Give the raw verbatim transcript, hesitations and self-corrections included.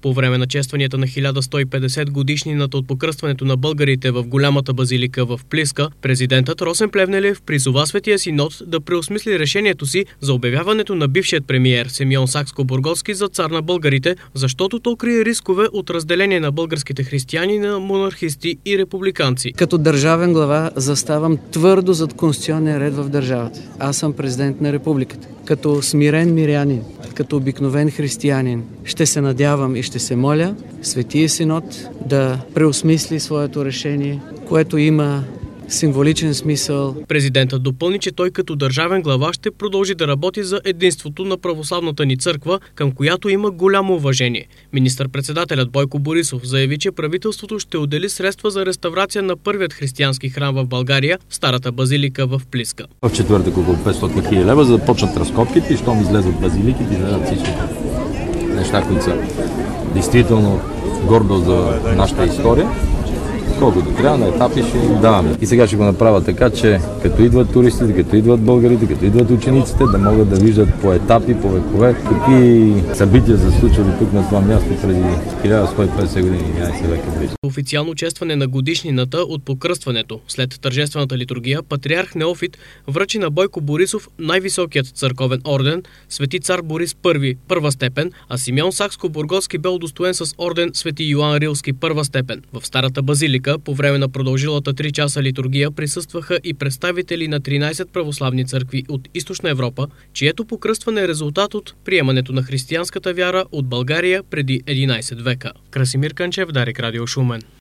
По време на честванията на хиляда сто и петдесет годишнината от покръстването на българите в голямата базилика в Плиска, президентът Росен Плевнелиев призова Светия Синод да преосмисли решението си за обявяването на бившият премиер Симеон Сакскобургготски за цар на българите, защото то крие рискове от разделение на българските християни на монархисти и републиканци. Като държавен глава заставам твърдо зад конституционния ред в държавата. Аз съм президент на републиката. Като смирен мирянин, като обикновен християнин, ще се надявам и ще се моля Светия Синод да преосмисли своето решение, което има символичен смисъл. Президентът допълни, че той като държавен глава ще продължи да работи за единството на православната ни църква, към която има голямо уважение. Министър-председателят Бойко Борисов заяви, че правителството ще отдели средства за реставрация на първият християнски храм в България, старата базилика в Плиска. В четвъртък около петстотин хиляди лева, за да почнат разкопките и щом излезат базиликите, излезат всички неща, които са действително гордо за нашата история. Колкото трябва на етапи ще им даваме. И сега ще го направя така, че като идват туристите, като идват българите, като идват учениците, да могат да виждат по етапи, по векове, какви събития се случвали тук на това място преди хиляда сто и петдесет години, единадесети век е близо. Официално честване на годишнината от покръстването след тържествената литургия, патриарх Неофит връчи на Бойко Борисов най-високият църковен орден Свети цар Борис Първи, първа степен, а Симеон Сакскобургготски бе удостоен с орден Свети Йоан Рилски, първа степен. В старата базилика по време на продължилата три часа литургия присъстваха и представители на тринадесет православни църкви от Източна Европа, чието покръстване е резултат от приемането на християнската вяра от България преди единадесет века. Красимир Канчев, Дарик Радио Шумен.